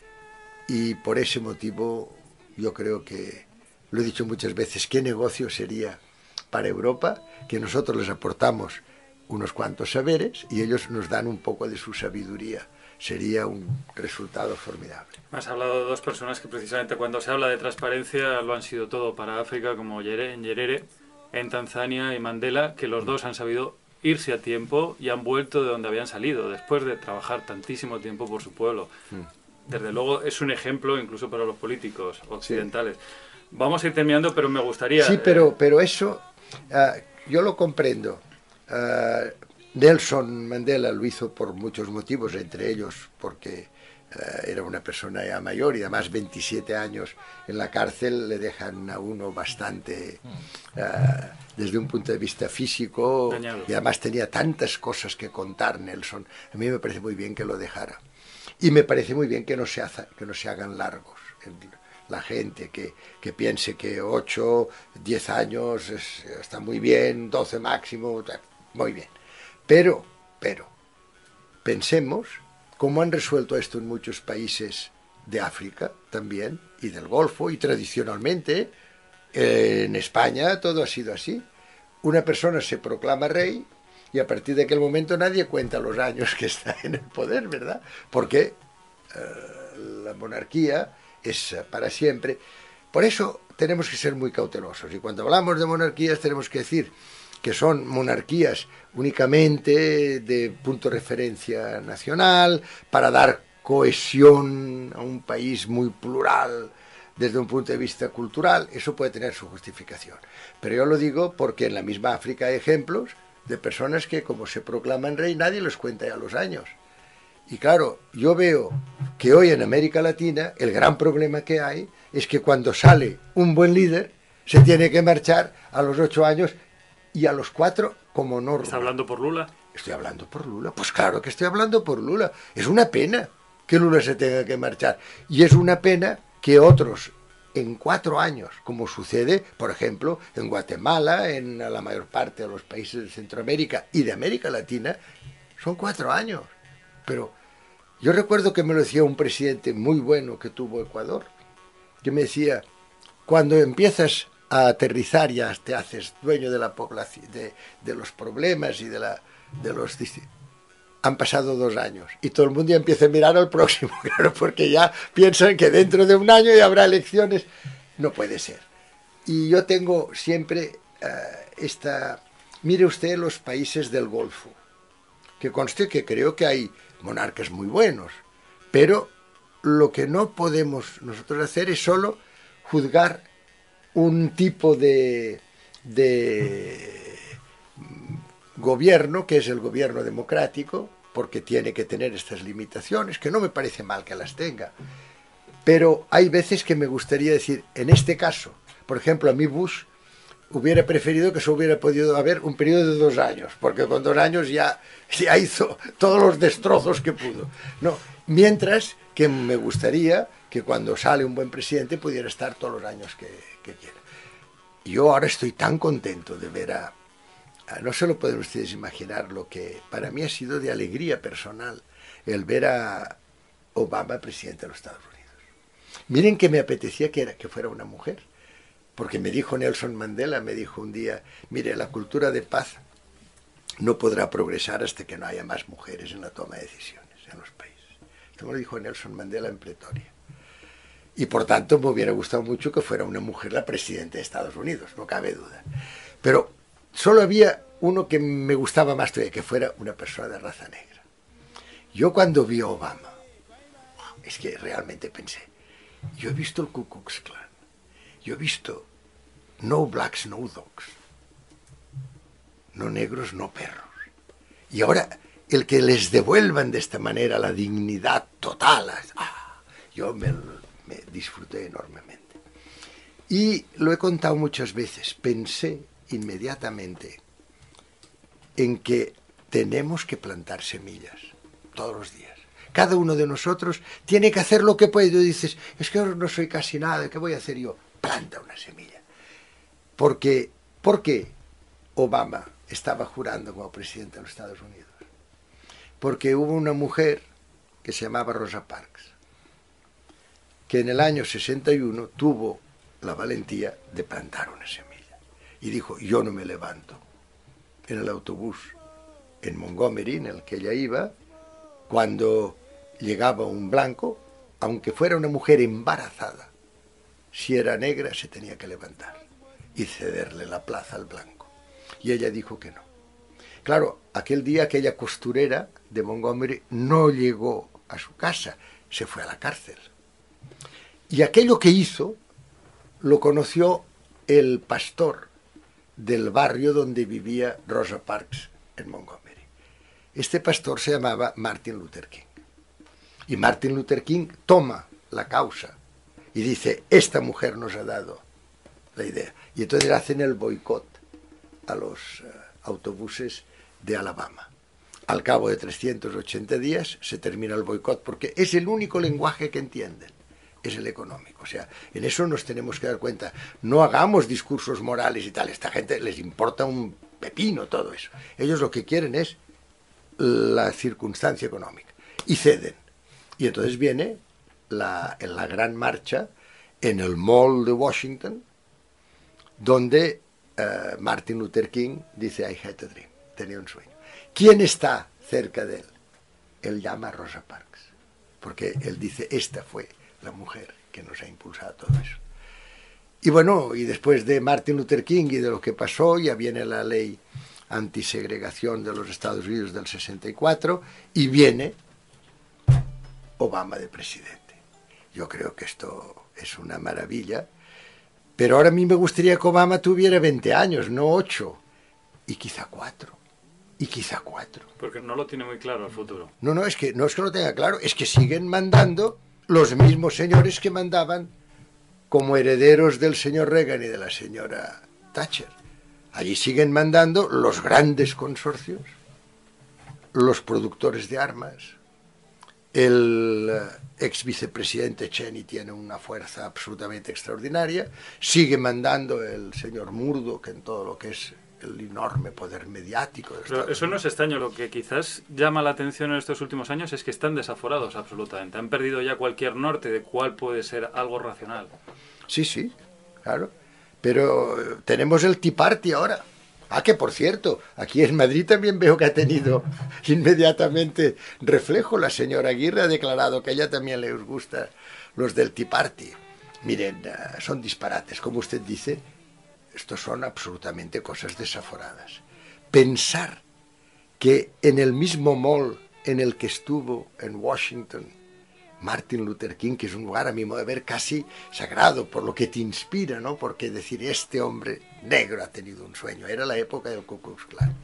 [SPEAKER 2] Y por ese motivo yo creo que, lo he dicho muchas veces, ¿qué negocio sería para Europa que nosotros les aportamos unos cuantos saberes y ellos nos dan un poco de su sabiduría? Sería un resultado formidable.
[SPEAKER 1] Has hablado de dos personas que precisamente cuando se habla de transparencia lo han sido todo para África, como Nyerere en Tanzania y Mandela, que los dos han sabido irse a tiempo y han vuelto de donde habían salido, después de trabajar tantísimo tiempo por su pueblo. Desde luego es un ejemplo incluso para los políticos occidentales. Sí. Vamos a ir terminando, pero me gustaría...
[SPEAKER 2] Sí, pero, pero eso uh, yo lo comprendo. Uh, Nelson Mandela lo hizo por muchos motivos, entre ellos porque uh, era una persona ya mayor y además veintisiete años en la cárcel le dejan a uno bastante, uh, desde un punto de vista físico, dañado. Y además tenía tantas cosas que contar Nelson. A mí me parece muy bien que lo dejara. Y me parece muy bien que no se, haza, que no se hagan largos. La gente que, que piense que ocho, diez años es, está muy bien, doce máximo, muy bien. Pero, pero, pensemos cómo han resuelto esto en muchos países de África también, y del Golfo, y tradicionalmente eh, en España todo ha sido así. Una persona se proclama rey y a partir de aquel momento nadie cuenta los años que está en el poder, ¿verdad? Porque eh, la monarquía es para siempre. Por eso tenemos que ser muy cautelosos, y cuando hablamos de monarquías tenemos que decir que son monarquías únicamente de punto de referencia nacional, para dar cohesión a un país muy plural desde un punto de vista cultural. Eso puede tener su justificación. Pero yo lo digo porque en la misma África hay ejemplos de personas que, como se proclaman rey, nadie les cuenta ya los años. Y claro, yo veo que hoy en América Latina el gran problema que hay es que cuando sale un buen líder se tiene que marchar a los ocho años y a los cuatro como norma.
[SPEAKER 1] ¿Está hablando por Lula?
[SPEAKER 2] Estoy hablando por Lula. Pues claro que estoy hablando por Lula. Es una pena que Lula se tenga que marchar. Y es una pena que otros en cuatro años, como sucede, por ejemplo, en Guatemala, en la mayor parte de los países de Centroamérica y de América Latina, son cuatro años. Pero yo recuerdo que me lo decía un presidente muy bueno que tuvo Ecuador, que me decía, cuando empiezas a aterrizar ya te haces dueño de la población, de, de los problemas y de, la, de los... Han pasado dos años y todo el mundo ya empieza a mirar al próximo, claro, porque ya piensan que dentro de un año ya habrá elecciones. No puede ser. Y yo tengo siempre uh, esta... Mire usted los países del Golfo, que conste que creo que hay monarcas muy buenos, pero lo que no podemos nosotros hacer es solo juzgar un tipo de, de gobierno, que es el gobierno democrático, porque tiene que tener estas limitaciones, que no me parece mal que las tenga, pero hay veces que me gustaría decir, en este caso, por ejemplo, a mí Bush hubiera preferido que se hubiera podido haber un periodo de dos años, porque con dos años ya, ya hizo todos los destrozos que pudo. No, mientras que me gustaría que cuando sale un buen presidente pudiera estar todos los años que, que quiera. Yo ahora estoy tan contento de ver a, a... No se lo pueden ustedes imaginar lo que para mí ha sido de alegría personal el ver a Obama presidente de los Estados Unidos. Miren que me apetecía que, era, que fuera una mujer. Porque me dijo Nelson Mandela, me dijo un día, mire, la cultura de paz no podrá progresar hasta que no haya más mujeres en la toma de decisiones en los países. Esto me lo dijo Nelson Mandela en Pretoria. Y por tanto me hubiera gustado mucho que fuera una mujer la presidenta de Estados Unidos, no cabe duda. Pero solo había uno que me gustaba más todavía, que fuera una persona de raza negra. Yo cuando vi a Obama, es que realmente pensé, yo he visto el Ku Klux Klan, yo he visto no blacks, no dogs, no negros, no perros. Y ahora el que les devuelvan de esta manera la dignidad total, ah, yo me, me disfruté enormemente. Y lo he contado muchas veces, pensé inmediatamente en que tenemos que plantar semillas todos los días. Cada uno de nosotros tiene que hacer lo que puede. Y dices, es que ahora no soy casi nada, ¿qué voy a hacer yo? Planta una semilla. Porque, ¿por qué Obama estaba jurando como presidente de los Estados Unidos? Porque hubo una mujer que se llamaba Rosa Parks, que en el año sesenta y uno tuvo la valentía de plantar una semilla. Y dijo, yo no me levanto en el autobús en Montgomery, en el que ella iba, cuando llegaba un blanco, aunque fuera una mujer embarazada, si era negra se tenía que levantar y cederle la plaza al blanco. Y ella dijo que no. Claro, aquel día aquella costurera de Montgomery no llegó a su casa, se fue a la cárcel. Y aquello que hizo lo conoció el pastor del barrio donde vivía Rosa Parks en Montgomery. Este pastor se llamaba Martin Luther King. Y Martin Luther King toma la causa y dice, esta mujer nos ha dado la idea. Y entonces hacen el boicot a los uh, autobuses de Alabama. Al cabo de trescientos ochenta días se termina el boicot porque es el único lenguaje que entienden, es el económico. O sea, en eso nos tenemos que dar cuenta. No hagamos discursos morales y tal. A esta gente les importa un pepino todo eso. Ellos lo que quieren es la circunstancia económica. Y ceden. Y entonces viene la, la gran marcha en el Mall de Washington, donde uh, Martin Luther King dice, I had a dream, tenía un sueño. ¿Quién está cerca de él? Él llama a Rosa Parks, porque él dice, esta fue la mujer que nos ha impulsado todo eso. Y bueno, y después de Martin Luther King y de lo que pasó, ya viene la ley antisegregación de los Estados Unidos del sesenta y cuatro, y viene Obama de presidente. Yo creo que esto es una maravilla, pero ahora a mí me gustaría que Obama tuviera veinte años, no ocho, y quizá cuatro, y quizá cuatro.
[SPEAKER 1] Porque no lo tiene muy claro el futuro.
[SPEAKER 2] No, no, es que no es que lo tenga claro, es que siguen mandando los mismos señores que mandaban como herederos del señor Reagan y de la señora Thatcher. Allí siguen mandando los grandes consorcios, los productores de armas. El ex vicepresidente Cheney tiene una fuerza absolutamente extraordinaria. Sigue mandando el señor Murdoch en todo lo que es el enorme poder mediático. De
[SPEAKER 1] Pero eso no es extraño. Lo que quizás llama la atención en estos últimos años es que están desaforados absolutamente. Han perdido ya cualquier norte de cuál puede ser algo racional.
[SPEAKER 2] Sí, sí, claro. Pero tenemos el Tea Party ahora. Ah, que por cierto, aquí en Madrid también veo que ha tenido inmediatamente reflejo. La señora Aguirre ha declarado que a ella también les gusta los del Tea Party. Miren, son disparates, como usted dice, estos son absolutamente cosas desaforadas. Pensar que en el mismo mall en el que estuvo en Washington Martin Luther King, que es un lugar a mi modo de ver casi sagrado por lo que te inspira, ¿no? Porque decir, este hombre negro ha tenido un sueño, era la época del Ku Klux Klan.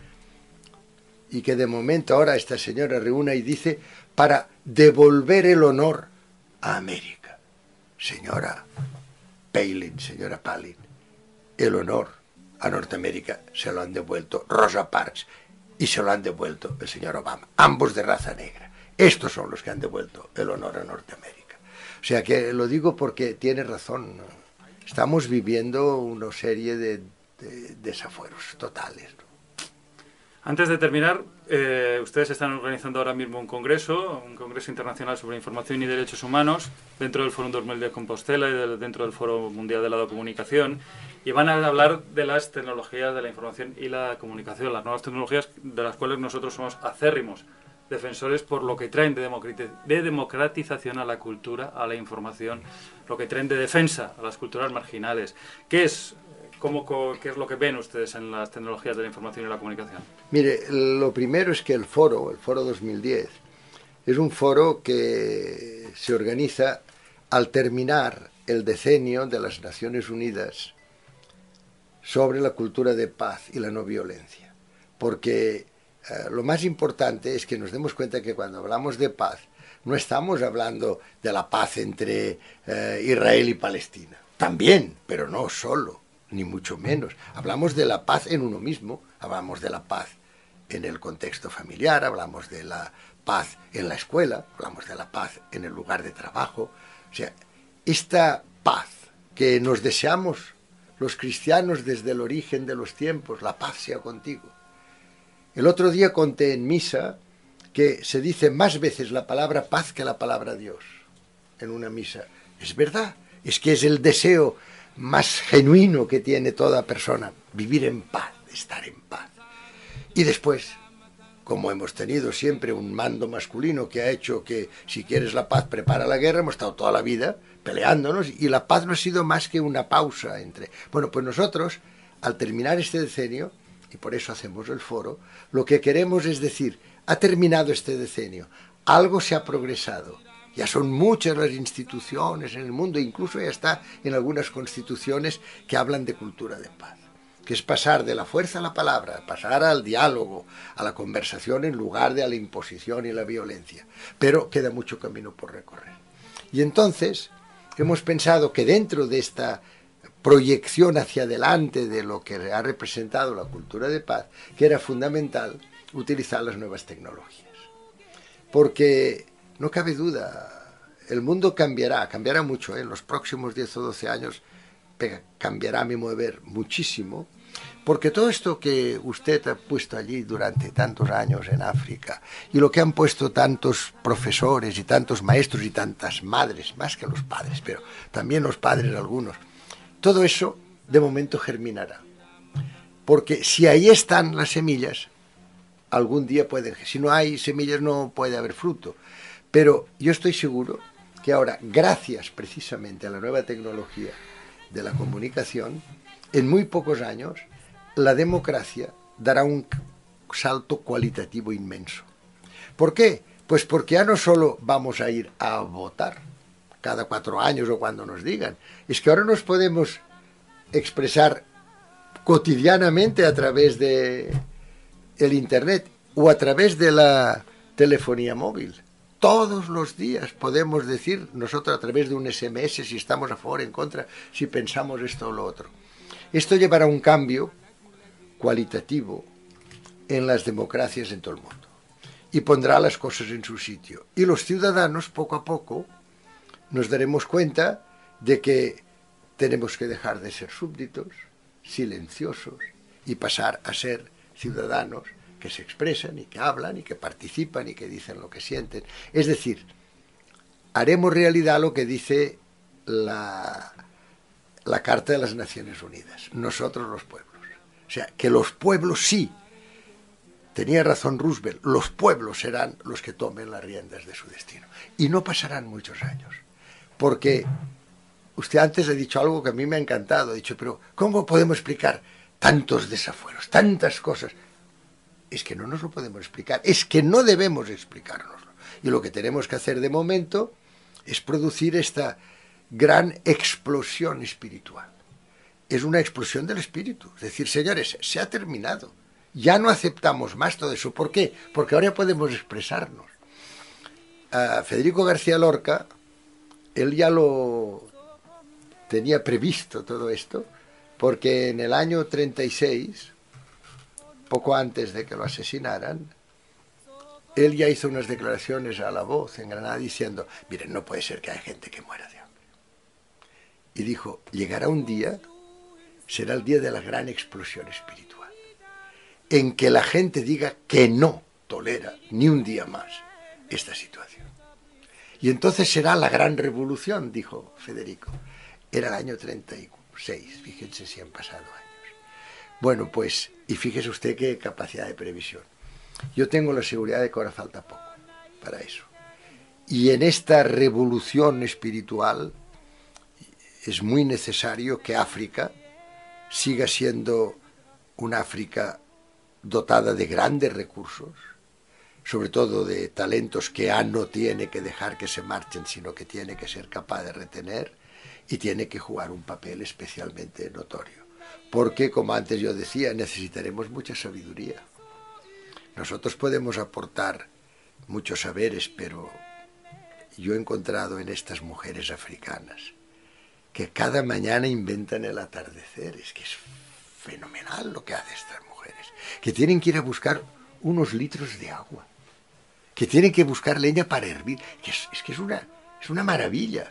[SPEAKER 2] Y que de momento ahora esta señora reúne y dice, para devolver el honor a América. Señora Palin, señora Palin, el honor a Norteamérica se lo han devuelto Rosa Parks y se lo han devuelto el señor Obama, ambos de raza negra. Estos son los que han devuelto el honor a Norteamérica. O sea que lo digo porque tiene razón. Estamos viviendo una serie de, de desafueros totales, ¿no?
[SPEAKER 1] Antes de terminar, eh, ustedes están organizando ahora mismo un congreso, un congreso internacional sobre información y derechos humanos, dentro del Fórum dos mil de Compostela y de, dentro del Foro Mundial de la Comunicación, y van a hablar de las tecnologías de la información y la comunicación, las nuevas tecnologías de las cuales nosotros somos acérrimos defensores por lo que traen de, de democratización a la cultura, a la información, lo que traen de defensa a las culturas marginales. ¿Qué es, ¿Cómo, ¿Qué es lo que ven ustedes en las tecnologías de la información y la comunicación?
[SPEAKER 2] Mire, lo primero es que el foro, el Foro dos mil diez, es un foro que se organiza al terminar el decenio de las Naciones Unidas sobre la cultura de paz y la no violencia. Porque eh, lo más importante es que nos demos cuenta que cuando hablamos de paz, no estamos hablando de la paz entre eh, Israel y Palestina. También, pero no solo, ni mucho menos. Hablamos de la paz en uno mismo, hablamos de la paz en el contexto familiar, hablamos de la paz en la escuela, hablamos de la paz en el lugar de trabajo. O sea, esta paz que nos deseamos los cristianos desde el origen de los tiempos, la paz sea contigo. El otro día conté en misa que se dice más veces la palabra paz que la palabra Dios en una misa. Es verdad, es que es el deseo más genuino que tiene toda persona, vivir en paz, estar en paz. Y después, como hemos tenido siempre un mando masculino que ha hecho que si quieres la paz prepara la guerra, hemos estado toda la vida peleándonos y la paz no ha sido más que una pausa entre... Bueno, pues nosotros, al terminar este decenio, y por eso hacemos el foro, lo que queremos es decir, ha terminado este decenio, algo se ha progresado, ya son muchas las instituciones en el mundo, incluso ya está en algunas constituciones que hablan de cultura de paz, que es pasar de la fuerza a la palabra, pasar al diálogo, a la conversación en lugar de a la imposición y la violencia, pero queda mucho camino por recorrer. Y entonces hemos pensado que dentro de esta proyección hacia adelante de lo que ha representado la cultura de paz, que era fundamental utilizar las nuevas tecnologías. Porque no cabe duda, el mundo cambiará, cambiará mucho, ¿eh? En los próximos diez o doce años cambiará, a mi modo de ver, muchísimo, porque todo esto que usted ha puesto allí durante tantos años en África, y lo que han puesto tantos profesores y tantos maestros y tantas madres, más que los padres, pero también los padres algunos, todo eso de momento germinará. Porque si ahí están las semillas, algún día pueden, si no hay semillas no puede haber fruto. Pero yo estoy seguro que ahora, gracias precisamente a la nueva tecnología de la comunicación, en muy pocos años, la democracia dará un salto cualitativo inmenso. ¿Por qué? Pues porque ya no solo vamos a ir a votar cada cuatro años o cuando nos digan, es que ahora nos podemos expresar cotidianamente a través de el internet o a través de la telefonía móvil. Todos los días podemos decir nosotros a través de un ese eme ese si estamos a favor o en contra, si pensamos esto o lo otro. Esto llevará a un cambio cualitativo en las democracias en todo el mundo y pondrá las cosas en su sitio. Y los ciudadanos, poco a poco, nos daremos cuenta de que tenemos que dejar de ser súbditos, silenciosos, y pasar a ser ciudadanos que se expresan y que hablan y que participan y que dicen lo que sienten. Es decir, haremos realidad lo que dice la, la Carta de las Naciones Unidas, nosotros los pueblos. O sea, que los pueblos sí, tenía razón Roosevelt, los pueblos serán los que tomen las riendas de su destino. Y no pasarán muchos años, porque usted antes ha dicho algo que a mí me ha encantado, ha dicho, pero ¿cómo podemos explicar tantos desafueros, tantas cosas? Es que no nos lo podemos explicar, es que no debemos explicárnoslo. Y lo que tenemos que hacer de momento es producir esta gran explosión espiritual. Es una explosión del espíritu. Es decir, señores, se ha terminado. Ya no aceptamos más todo eso. ¿Por qué? Porque ahora podemos expresarnos. Uh, Federico García Lorca, él ya lo tenía previsto todo esto, porque en el año treinta y seis... poco antes de que lo asesinaran, él ya hizo unas declaraciones a La Voz en Granada diciendo, miren, no puede ser que haya gente que muera de hambre. Y dijo, llegará un día, será el día de la gran explosión espiritual, en que la gente diga que no tolera ni un día más esta situación. Y entonces será la gran revolución, dijo Federico. Era el año treinta y seis, fíjense si han pasado años. Bueno, pues, y fíjese usted qué capacidad de previsión. Yo tengo la seguridad de que ahora falta poco para eso. Y en esta revolución espiritual es muy necesario que África siga siendo una África dotada de grandes recursos, sobre todo de talentos que A no tiene que dejar que se marchen, sino que tiene que ser capaz de retener y tiene que jugar un papel especialmente notorio. Porque, como antes yo decía, necesitaremos mucha sabiduría. Nosotros podemos aportar muchos saberes, pero yo he encontrado en estas mujeres africanas que cada mañana inventan el atardecer. Es que es fenomenal lo que hacen estas mujeres, que tienen que ir a buscar unos litros de agua, que tienen que buscar leña para hervir, que es, es que es una, es una maravilla.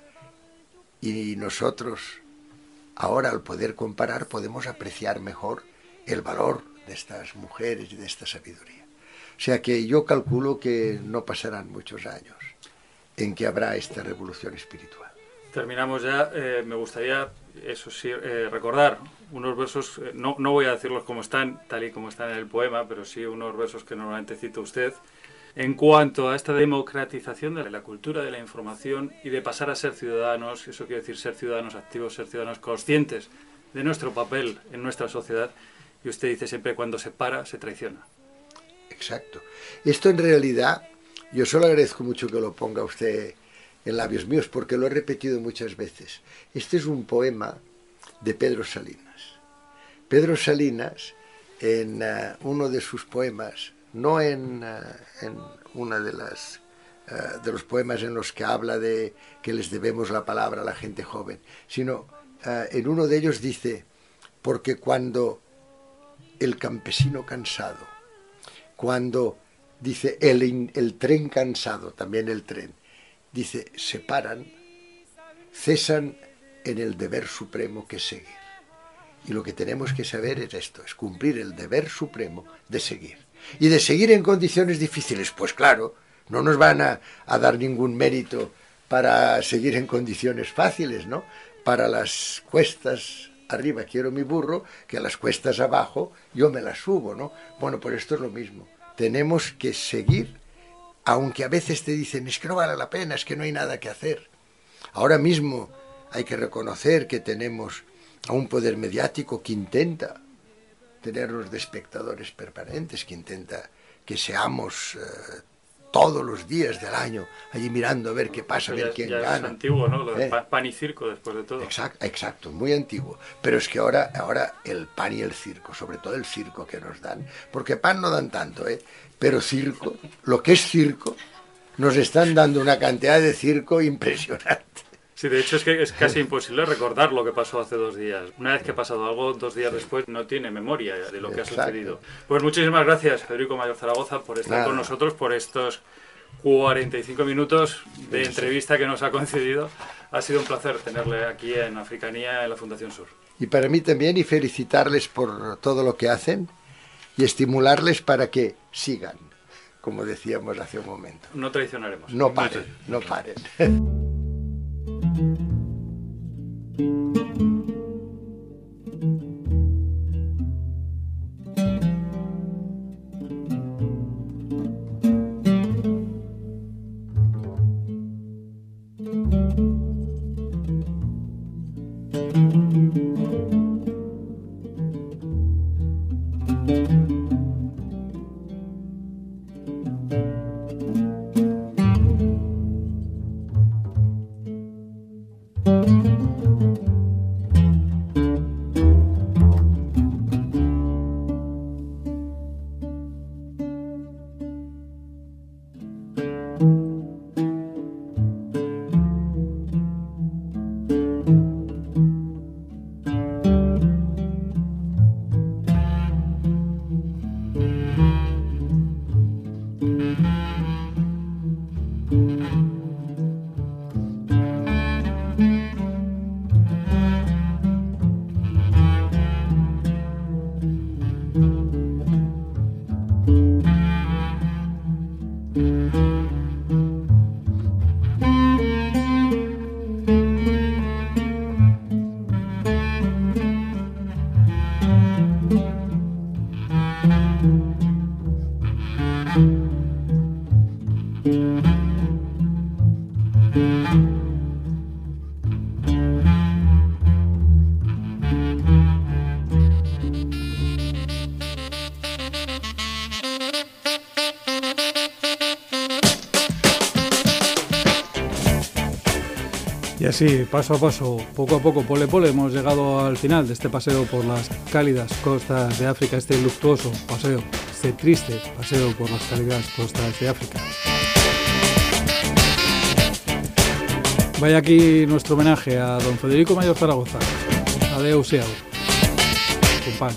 [SPEAKER 2] Y nosotros, ahora al poder comparar, podemos apreciar mejor el valor de estas mujeres y de esta sabiduría. O sea que yo calculo que no pasarán muchos años en que habrá esta revolución espiritual.
[SPEAKER 1] Terminamos ya. Eh, me gustaría, eso sí, eh, recordar unos versos, eh, no, no voy a decirlos como están, tal y como están en el poema, pero sí unos versos que normalmente cita usted, en cuanto a esta democratización de la cultura de la información y de pasar a ser ciudadanos. Eso quiere decir ser ciudadanos activos, ser ciudadanos conscientes de nuestro papel en nuestra sociedad. Y usted dice siempre, cuando se para, se traiciona.
[SPEAKER 2] Exacto. Esto en realidad, yo solo agradezco mucho que lo ponga usted en labios míos, porque lo he repetido muchas veces. Este es un poema de Pedro Salinas. Pedro Salinas, en uh, uno de sus poemas, no en, uh, en una de las uh, de los poemas en los que habla de que les debemos la palabra a la gente joven, sino uh, en uno de ellos dice, porque cuando el campesino cansado, cuando dice el, el tren cansado, también el tren, dice, se paran, cesan en el deber supremo que es seguir. Y lo que tenemos que saber es esto, es cumplir el deber supremo de seguir. Y de seguir en condiciones difíciles, pues claro, no nos van a, a dar ningún mérito para seguir en condiciones fáciles, ¿no? Para las cuestas arriba quiero mi burro, que a las cuestas abajo yo me las subo, ¿no? Bueno, pues esto es lo mismo. Tenemos que seguir, aunque a veces te dicen, es que no vale la pena, es que no hay nada que hacer. Ahora mismo hay que reconocer que tenemos a un poder mediático que intenta tenernos de espectadores permanentes, que intenta que seamos eh, todos los días del año allí mirando a ver qué pasa, a ver
[SPEAKER 1] ya,
[SPEAKER 2] quién
[SPEAKER 1] ya
[SPEAKER 2] gana.
[SPEAKER 1] Es antiguo, ¿no? Lo de
[SPEAKER 2] ¿Eh?
[SPEAKER 1] pan y circo, después de todo.
[SPEAKER 2] Exacto, exacto, muy antiguo. Pero es que ahora, ahora el pan y el circo, sobre todo el circo que nos dan, porque pan no dan tanto, ¿eh? Pero circo, lo que es circo, nos están dando una cantidad de circo impresionante.
[SPEAKER 1] Sí, de hecho es que es casi imposible recordar lo que pasó hace dos días. Una vez que ha pasado algo, dos días después no tiene memoria de lo que
[SPEAKER 2] Exacto.
[SPEAKER 1] ha sucedido. Pues muchísimas gracias, Federico Mayor Zaragoza, por estar
[SPEAKER 2] Nada.
[SPEAKER 1] con nosotros, por estos cuarenta y cinco minutos de
[SPEAKER 2] Sí.
[SPEAKER 1] entrevista que nos ha concedido. Ha sido un placer tenerle aquí en Africanía, en la Fundación Sur.
[SPEAKER 2] Y para mí también, y felicitarles por todo lo que hacen y estimularles para que sigan, como decíamos hace un momento.
[SPEAKER 1] No traicionaremos.
[SPEAKER 2] No paren, no paren.
[SPEAKER 1] así, paso a paso, poco a poco, pole pole, hemos llegado al final de este paseo por las cálidas costas de África, este luctuoso paseo, este triste paseo por las cálidas costas de África. Vaya aquí nuestro homenaje a don Federico Mayor Zaragoza. Adeu siau. Company.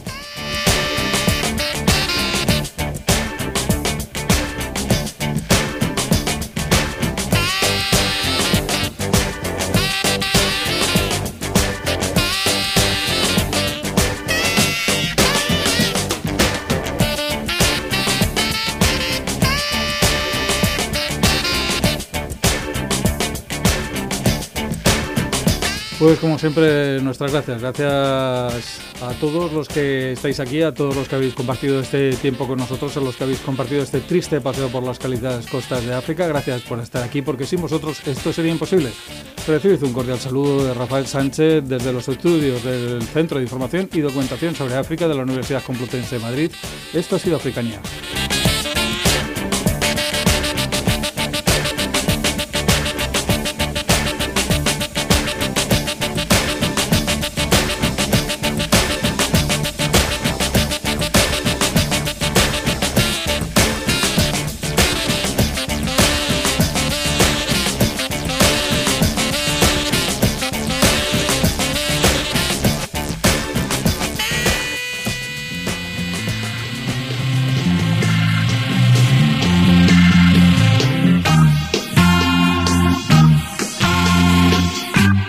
[SPEAKER 1] Pues como siempre, nuestras gracias. Gracias a todos los que estáis aquí, a todos los que habéis compartido este tiempo con nosotros, a los que habéis compartido este triste paseo por las cálidas costas de África. Gracias por estar aquí, porque sin vosotros esto sería imposible. Recibid un cordial saludo de Rafael Sánchez desde los estudios del Centro de Información y Documentación sobre África de la Universidad Complutense de Madrid. Esto ha sido Africanía.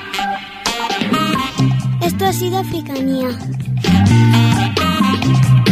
[SPEAKER 4] Esto ha sido Africanía.